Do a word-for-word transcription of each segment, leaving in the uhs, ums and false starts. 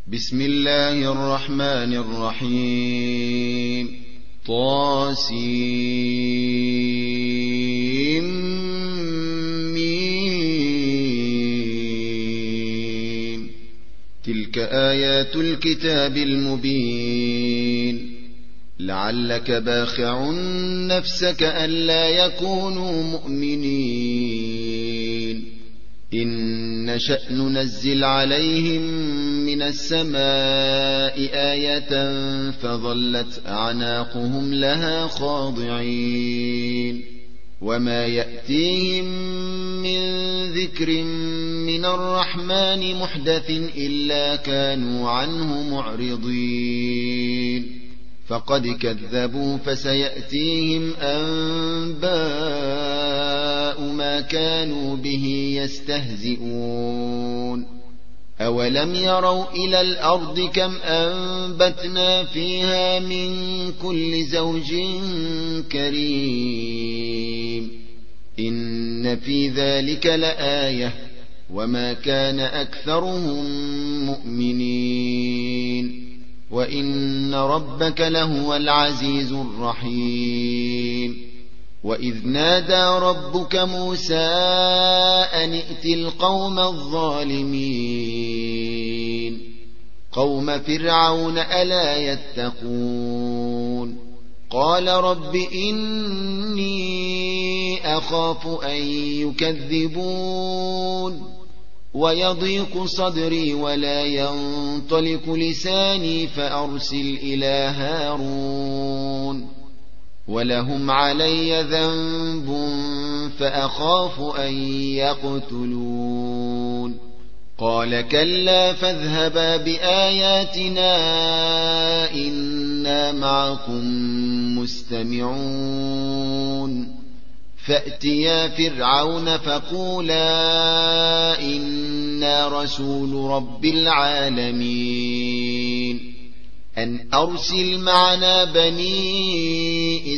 بسم الله الرحمن الرحيم. طاسيم ميم. تلك آيات الكتاب المبين. لعلك باخع نفسك ألا يكونوا مؤمنين إن نشأ ننزل عليهم من السماء آية فظلت أعناقهم لها خاضعين وما يأتيهم من ذكر من الرحمن محدث إلا كانوا عنه معرضين فقد كذبوا فسيأتيهم أنباء ما كانوا به يستهزئون أولم يروا إلى الأرض كم أنبتنا فيها من كل زوج كريم إن في ذلك لآية وما كان أكثرهم مؤمنين وإن ربك لهو العزيز الرحيم. وإذ نادى ربك موسى أن ائت القوم الظالمين قوم فرعون ألا يتقون قال رب إني أخاف أن يكذبون ويضيق صدري ولا ينطلق لساني فأرسل إلى هارون ولهم علي ذنب فأخاف أن يقتلون قال كلا فاذهبا بآياتنا إنا معكم مستمعون فأتيا فرعون فقولا إنا رسول رب العالمين أن أرسل معنا بني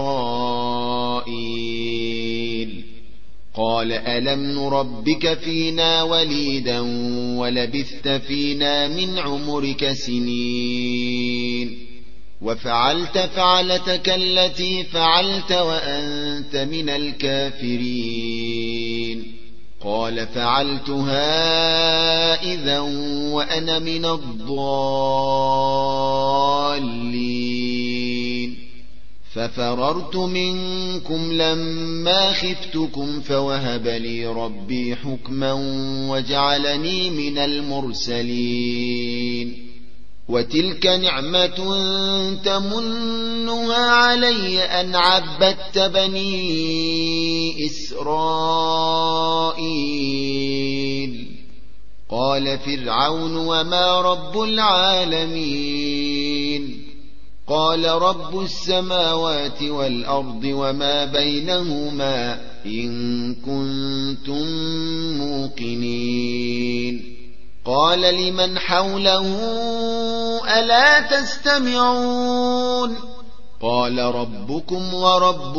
إسرائيل قال ألم نربك فينا وليدا ولبثت فينا من عمرك سنين وفعلت فعلتك التي فعلت وأنت من الكافرين قال فعلتها إذا وأنا من الضالين ففررت منكم لما خفتكم فوهب لي ربي حكما وجعلني من المرسلين وتلك نعمة تمنها علي أن عبدت بني إسرائيل قال فرعون وما رب العالمين قال رب السماوات والأرض وما بينهما إن كنتم موقنين قال لمن حوله ألا تستمعون قال ربكم ورب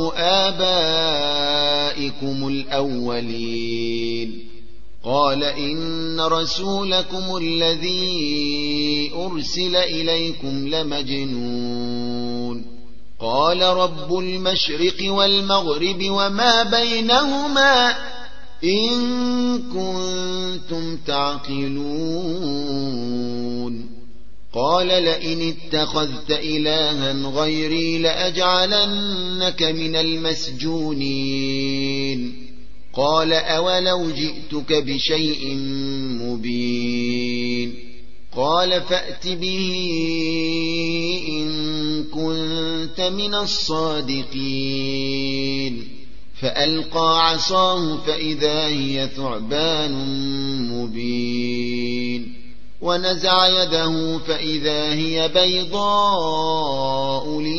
آبائكم الأولين قال إن رسولكم الذي أرسل إليكم لمجنون قال رب المشرق والمغرب وما بينهما إن كنتم تعقلون قال لئن اتخذت إلها غيري لأجعلنك من المسجونين قال أولو جئتك بشيء مبين قال فأت به إن كنت من الصادقين فألقى عصاه فإذا هي ثعبان مبين ونزع يده فإذا هي بيضاء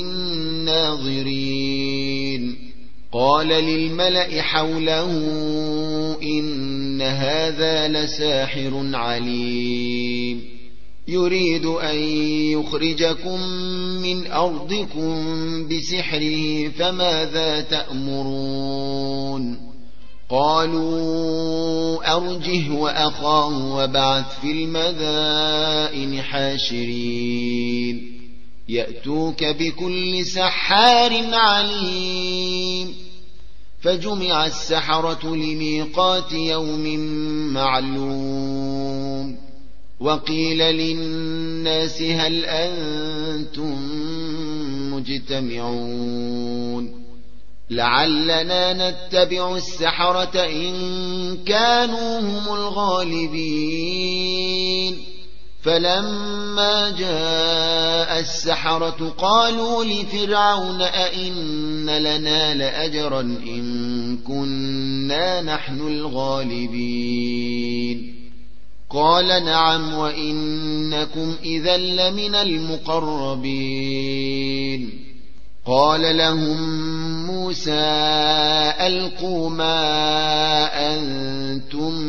للناظرين قال للملأ حوله إن هذا لساحر عليم يريد أن يخرجكم من أرضكم بسحره فماذا تأمرون قالوا أرجه وأخاه وابعث في المدائن حاشرين يأتوك بكل سحار عليم فجمع السحرة لميقات يوم معلوم وقيل للناس هل أنتم مجتمعون لعلنا نتبع السحرة إن كانوا هم الغالبين فلما جاء السحرة قالوا لفرعون أئن لنا لأجرا إن كنا نحن الغالبين قال نعم وإنكم إذا لمن المقربين قال لهم موسى ألقوا ما أنتم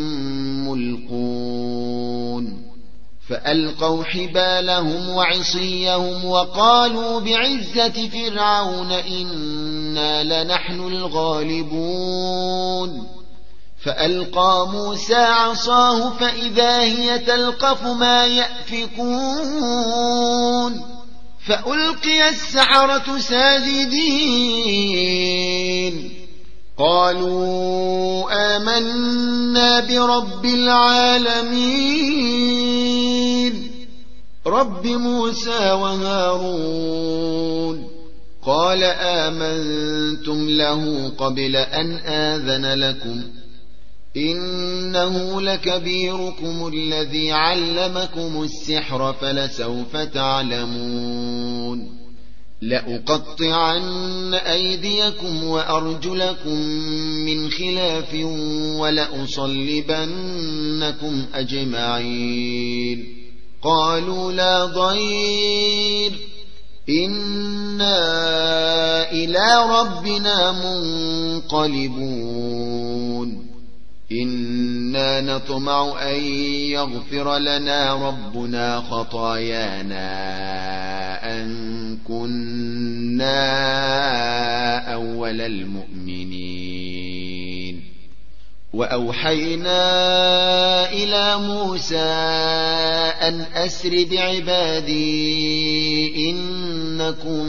ملقون فألقوا حبالهم وعصيهم وقالوا بعزة فرعون إنا لنحن الغالبون فألقى موسى عصاه فإذا هي تلقف ما يأفكون فألقي السحرة ساجدين قالوا آمنا برب العالمين رب موسى وهارون قال آمنتم له قبل أن آذن لكم إنه لكبيركم الذي علمكم السحر فلسوف تعلمون لأقطعن أيديكم وأرجلكم من خلاف ولأصلبنكم أجمعين قالوا لا ضير إنا إلى ربنا منقلبون إنا نطمع أن يغفر لنا ربنا خطايانا أن كنا أول المؤمنين وأوحينا إلى موسى أن أسر بعبادي إنكم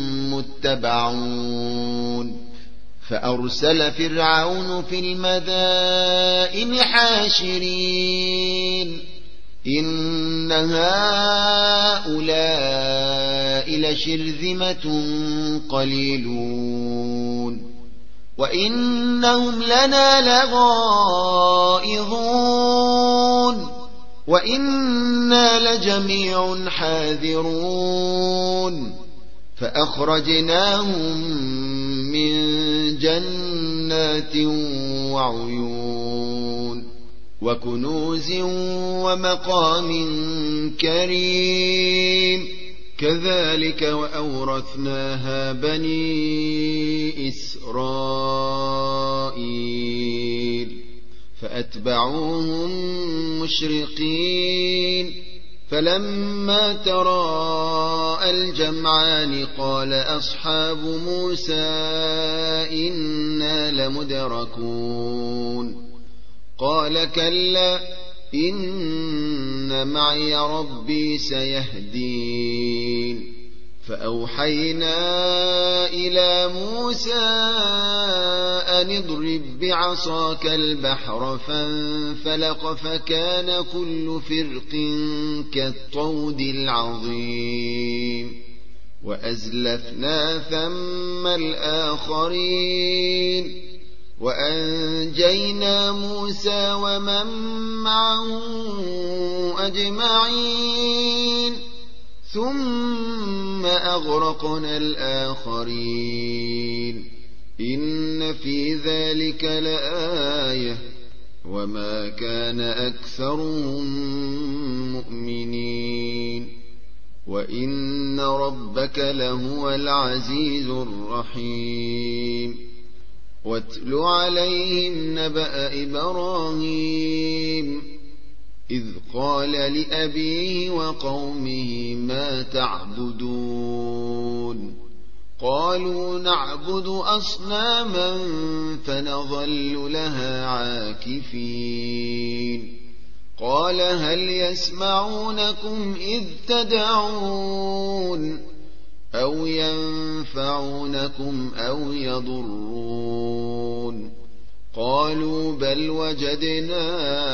متبعون فأرسل فرعون في المدائن حاشرين إن هؤلاء لشرذمة قليلون وإنهم لنا لغائظون وإنا لجميع حاذرون فأخرجناهم من جنات وعيون وكنوز ومقام كريم كذلك وأورثناها بني إسرائيل فأتبعوهم مشرقين فلما تراءى الجمعان قال أصحاب موسى إنا لمدركون قال كلا إن معي ربي سيهدين فأوحينا إلى موسى أن اضرب بعصاك البحر فانفلق فكان كل فرق كالطود العظيم وأزلفنا ثم الآخرين وأنجينا موسى ومن معه أجمعين ثم أغرقنا الآخرين إن في ذلك لآية وما كان أكثرهم مؤمنين وإن ربك لهو العزيز الرحيم واتل عليهم نبأ إبراهيم إذ قال لأبيه وقومه ما تعبدون قالوا نعبد أصناما فنظل لها عاكفين قال هل يسمعونكم إذ تدعون أو ينفعونكم أو يضرون قالوا بل وجدنا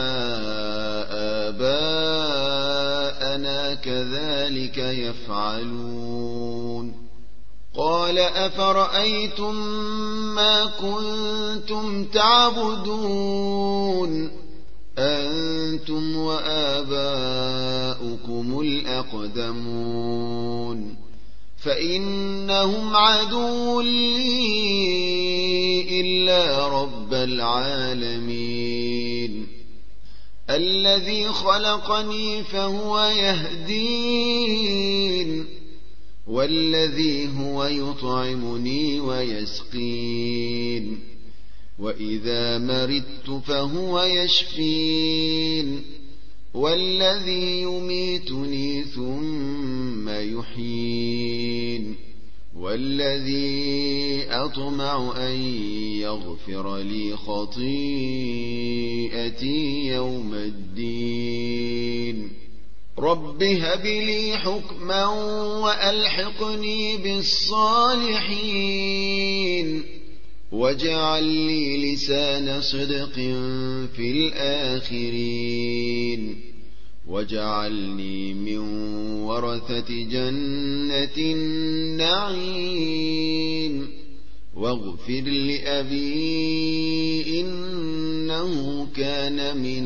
آباءنا كذلك يفعلون قال أفرأيتم ما كنتم تعبدون أنتم وآباؤكم الأقدمون فإنهم عدو لي إلا رب العالمين الذي خلقني فهو يهدين والذي هو يطعمني ويسقين وإذا مرضت فهو يشفين والذي يميتني ثم يحيين والذي أطمع أن يغفر لي خطيئتي يوم الدين رب هب لي حكما وألحقني بالصالحين واجعل لي لسان صدق في الآخرين واجعلني من ورثة جنة النعيم واغفر لأبي إنه كان من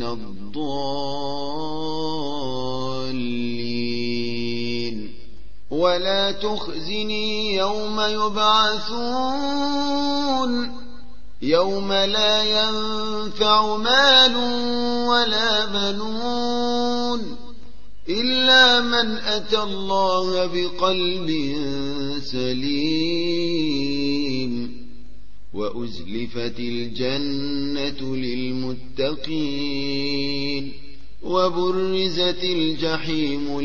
الضالين ولا تخزني يوم يبعثون يوم لا ينفع مال ولا بنون إلا من أتى الله بقلب سليم وأزلفت الجنة للمتقين وبرزت الجحيم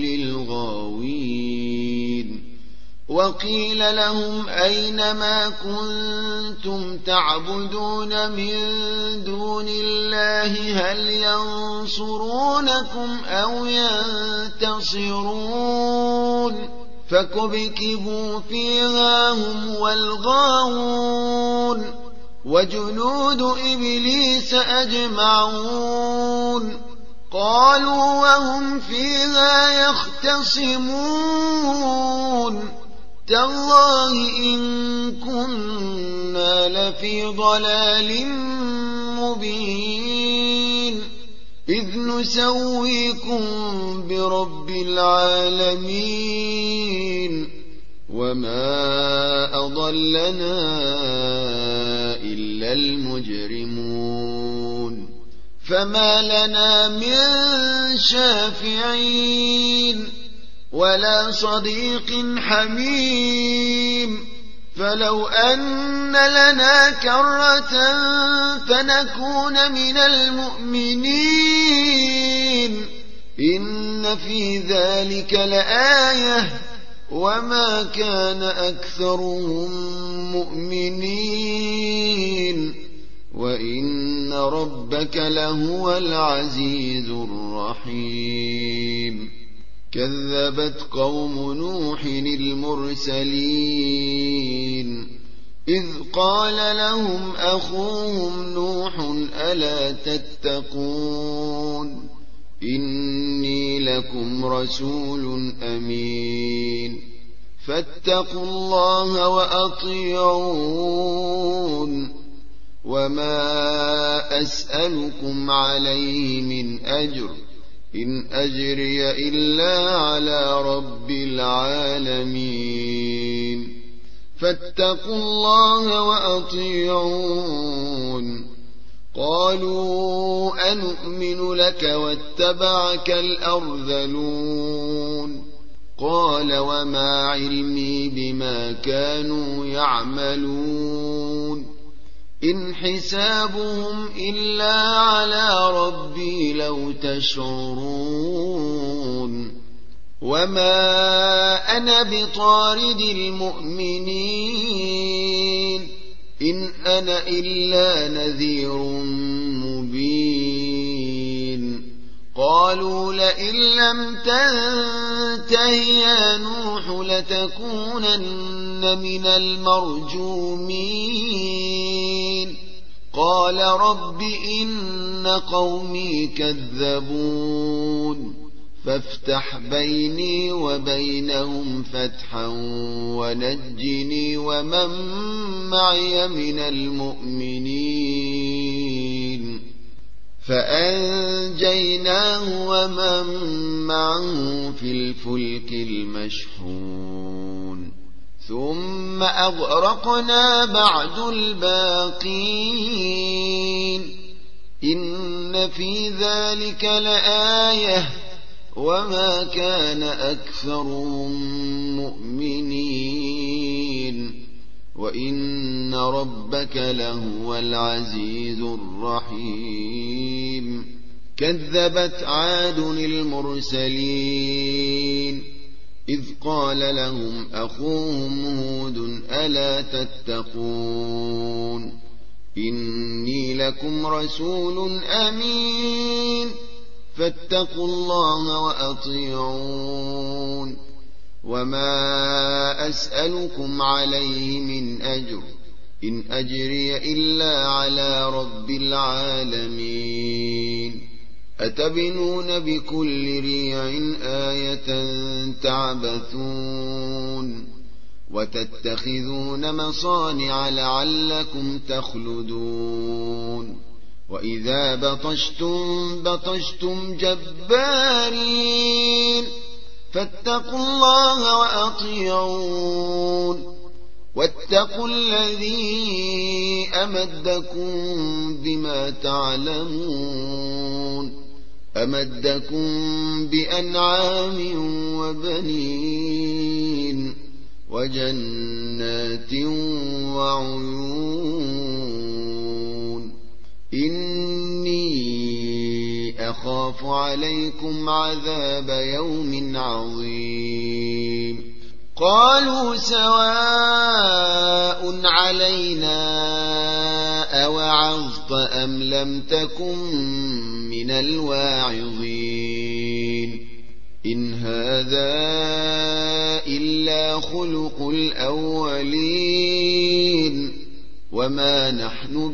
للغاوين وقيل لهم أين ما كنتم تعبدون من دون الله هل ينصرونكم أو ينتصرون فكبكبوا فيها هم والغاوون وجنود إبليس أجمعون قالوا وهم فيها يختصمون تالله إن كنا لفي ضلال مبين إذ نسويكم برب العالمين وما أضلنا إلا المجرمون فما لنا من شافعين ولا صديق حميم فلو أن لنا كرة فنكون من المؤمنين إن في ذلك لآية وما كان أكثرهم مؤمنين وإن ربك لهو العزيز الرحيم كذبت قوم نوح المرسلين إذ قال لهم أخوهم نوح ألا تتقون إني لكم رسول أمين فاتقوا الله وأطيعون وما أسألكم عليه من أجر إن أجري إلا على رب العالمين فاتقوا الله وأطيعون قالوا أنؤمن لك واتبعك الأرذلون قال وما علمي بما كانوا يعملون إن حسابهم إلا على ربي لو تشعرون وما أنا بطارد المؤمنين إن أنا إلا نذير مبين قالوا لئن لم تنته يا نوح لتكونن من المرجومين قال رب إن قومي كذبون فافتح بيني وبينهم فتحا ونجني ومن معي من المؤمنين فأنجيناه ومن معه في الفلك المشحون ثم أغرقنا بعد الباقين إن في ذلك لآية وما كان أكثرهم مؤمنين وإن ربك لهو العزيز الرحيم كذبت عاد المرسلين إذ قال لهم أخوهم هود ألا تتقون إني لكم رسول أمين فاتقوا الله وأطيعون وما أسألكم عليه من أجر إن أجري إلا على رب العالمين أتبنون بكل ريع آية تعبثون وتتخذون مصانع لعلكم تخلدون وإذا بطشتم بطشتم جبارين فاتقوا الله وأطيعون واتقوا الذي أمدكم بما تعلمون أمدكم بأنعام وبنين وجنات وعيون إني أخاف عليكم عذاب يوم عظيم قالوا سواء علينا أوعظت أم لم تكن من الواعظين إن هذا إلا خلق الأولين وما نحن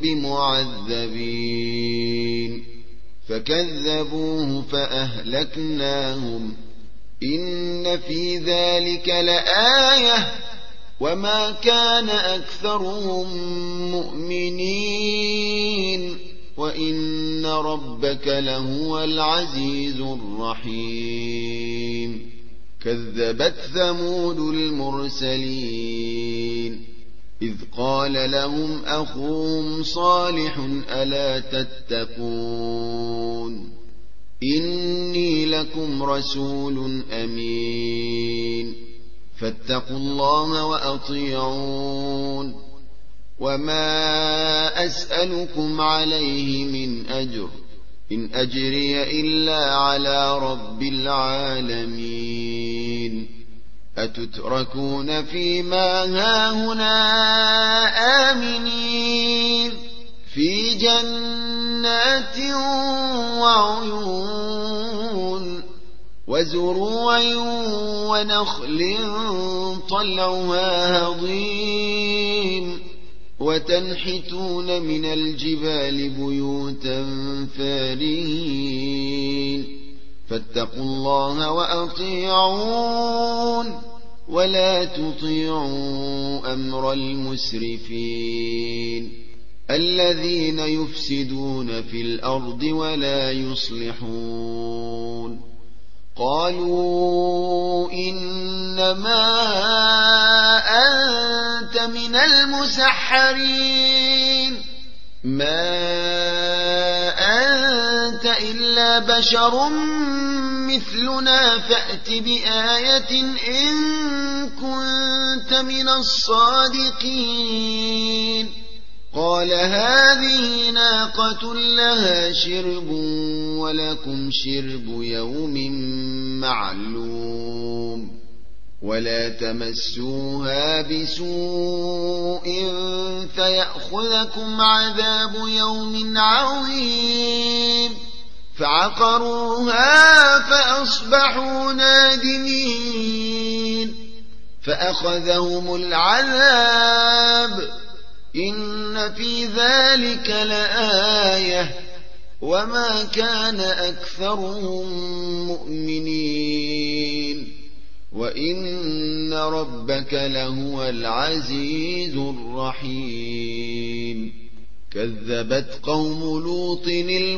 بمعذبين فكذبوه فأهلكناهم إن في ذلك لآية وما كان أكثرهم مؤمنين وإن ربك لهو العزيز الرحيم كذبت ثمود المرسلين إذ قال لهم أخوهم صالح ألا تتقون إني لكم رسول أمين فاتقوا الله وأطيعون وما أسألكم عليه من أجر إن أجري إلا على رب العالمين أتتركون فيما هاهنا آمنين في جنات وعيون وزروع ونخل طلعها هضيم وتنحتون من الجبال بيوتا فارهين فاتقوا الله وأطيعون ولا تطيعوا أمر المسرفين الذين يفسدون في الأرض ولا يصلحون قالوا إنما أنت من المسحرين ما أنت إلا بشر مثلنا فأت بآية إن كنت من الصادقين قال هذه ناقة لها شرب ولكم شرب يوم معلوم ولا تمسوها بسوء فيأخذكم عذاب يوم عظيم فعقروها فأصبحوا نادمين فأخذهم العذاب إن في ذلك لآية وما كان أكثرهم مؤمنين وإن ربك لهو العزيز الرحيم كذبت قوم لوط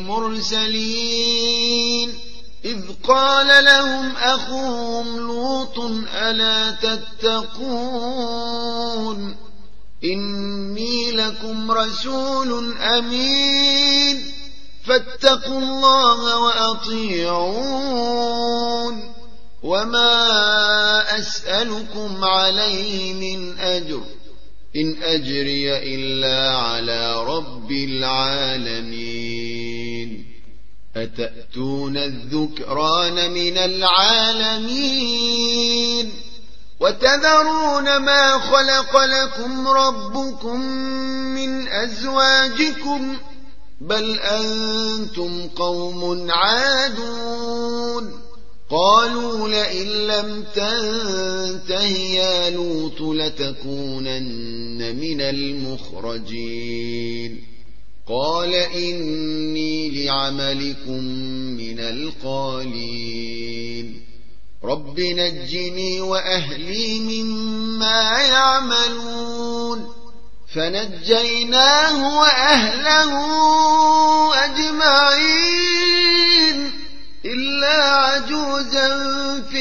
المرسلين إذ قال لهم أخوهم لوط ألا تتقون إني لكم رسول أمين فاتقوا الله وأطيعون وما أسألكم عليه من أجر إن أجري إلا على رب العالمين أتأتون الذكران من العالمين وتذرون ما خلق لكم ربكم من أزواجكم بل أنتم قوم عادون قالوا لئن لم تنته يا لوط لتكونن من المخرجين قال إني لعملكم من القالين رب نجني وأهلي مما يعملون فنجيناه وأهله أجمعين إلا عجوزا في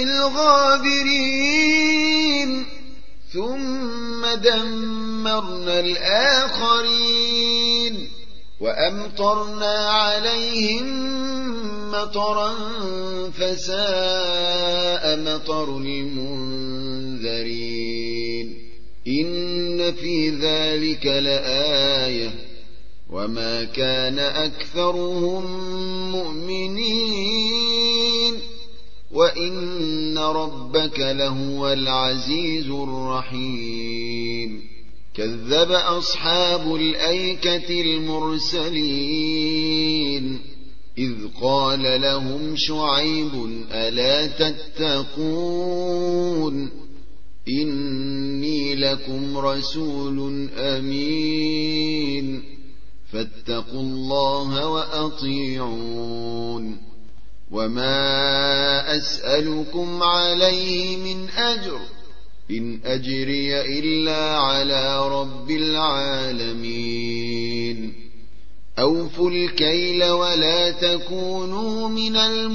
الغابرين ثم دمرنا الآخرين وأمطرنا عليهم مطرا فساء مطر المنذرين إن في ذلك لآية وما كان أكثرهم مؤمنين وإن ربك لهو العزيز الرحيم كذب أصحاب الأيكة المرسلين إذ قال لهم شعيب ألا تتقون إني لكم رسول أمين فاتقوا الله وأطيعون وما أسألكم عليه من أجر إن أجري إلا على رب العالمين أوفوا الكيل ولا تكونوا من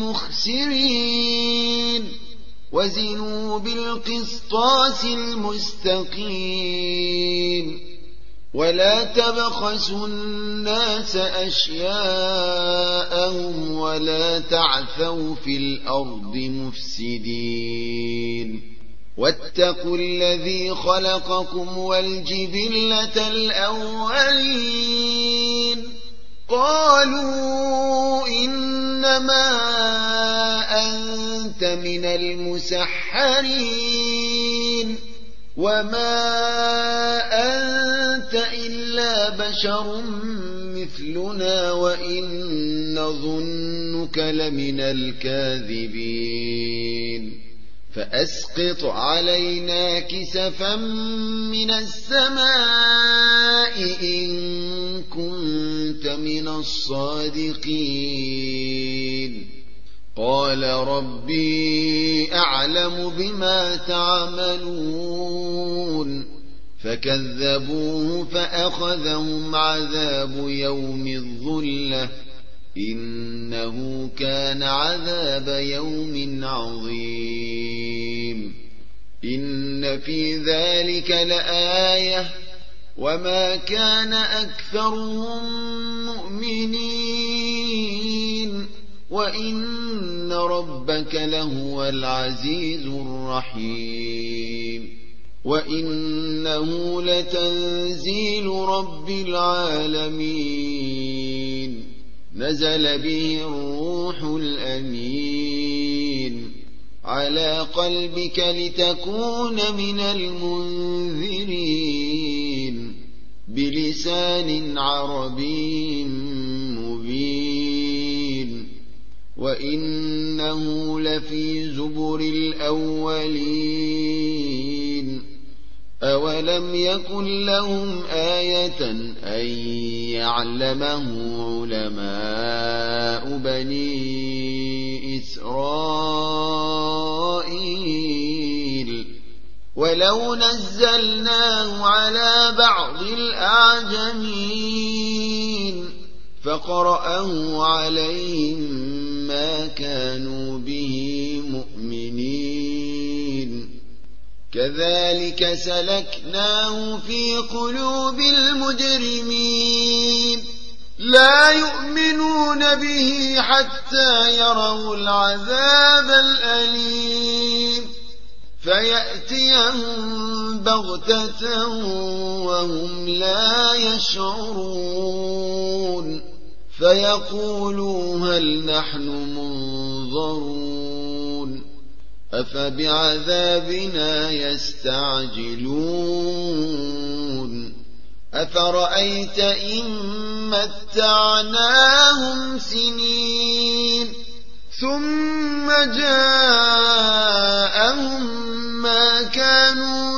المخسرين وزنوا بالقسطاس المستقيم ولا تبخسوا الناس أشياءهم ولا تعثوا في الأرض مفسدين واتقوا الذي خلقكم والجبلة الأولين قالوا إنما أنت من المسحرين وما أنت إلا بشر مثلنا وإن نظنك لمن الكاذبين فأسقط علينا كسفا من السماء إن كنت من الصادقين قال ربي أعلم بما تعملون فكذبوه فأخذهم عذاب يوم الظلة إنه كان عذاب يوم عظيم إن في ذلك لآية وما كان أكثرهم مؤمنين وإن ربك لهو العزيز الرحيم وإنه لتنزيل رب العالمين نزل به الروح الأمين على قلبك لتكون من المنذرين بلسان عربي مبين وإنه لفي زبر الأولين أولم يكن لهم آية أن يعلمه علماء بني إسرائيل ولو نزلناه على بعض الأعجمين فقرأه عليهم ما كانوا به مؤمنين كذلك سلكناه في قلوب المجرمين لا يؤمنون به حتى يروا العذاب الأليم فيأتيهم بغتة وهم لا يشعرون فيقولوا هل نحن منظرون أفبعذابنا يستعجلون أفرأيت إن متعناهم سنين ثم جاءهم ما كانوا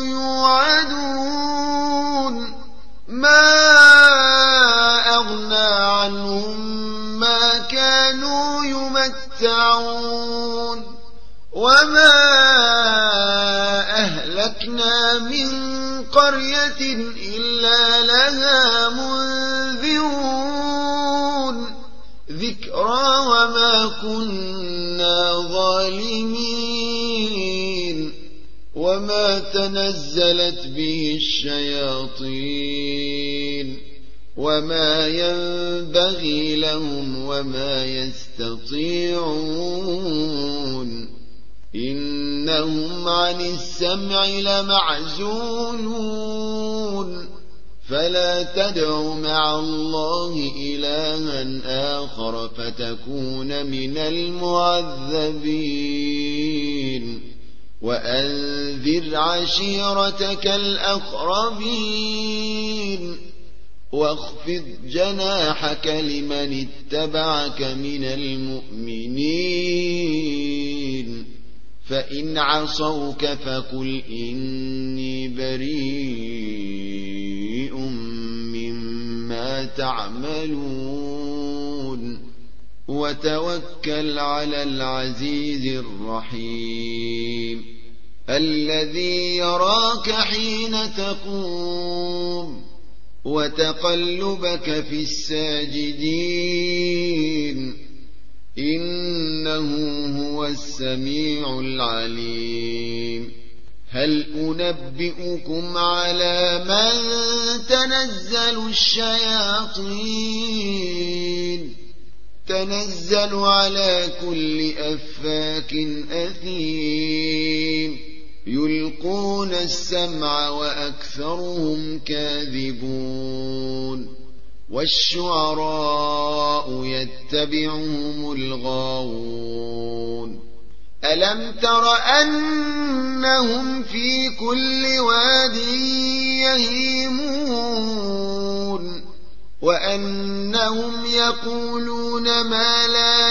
يوعدون ما أغنى عنهم ما كانوا يمتعون وما أهلكنا من قرية إلا لها منذرون ذكرى وما كنا ظالمين وما تنزلت به الشياطين وما ينبغي لهم وما يستطيعون إنهم عن السمع لمعزولون فلا تدع مع الله إلها آخر فتكون من المعذبين وأنذر عشيرتك الأقربين واخفض جناحك لمن اتبعك من المؤمنين فإن عصوك فقل إني بريء مما تعملون وتوكل على العزيز الرحيم الذي يراك حين تقوم وتقلبك في الساجدين إنه هو السميع العليم هل أنبئكم على من تنزل الشياطين تنزل على كل أفاك أثيم يلقون السمع وأكثرهم كاذبون والشعراء يتبعهم الغاوون ألم تر أنهم في كل واد يهيمون وأنهم يقولون ما لا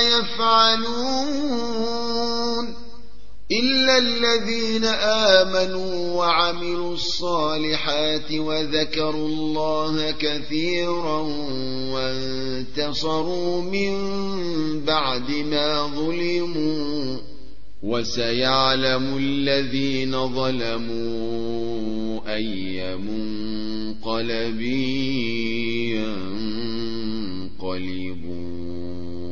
يفعلون إلا الذين آمنوا وعملوا الصالحات وذكروا الله كثيرا وانتصروا من بعد ما ظلموا وسيعلم الذين ظلموا أي منقلب ينقلبون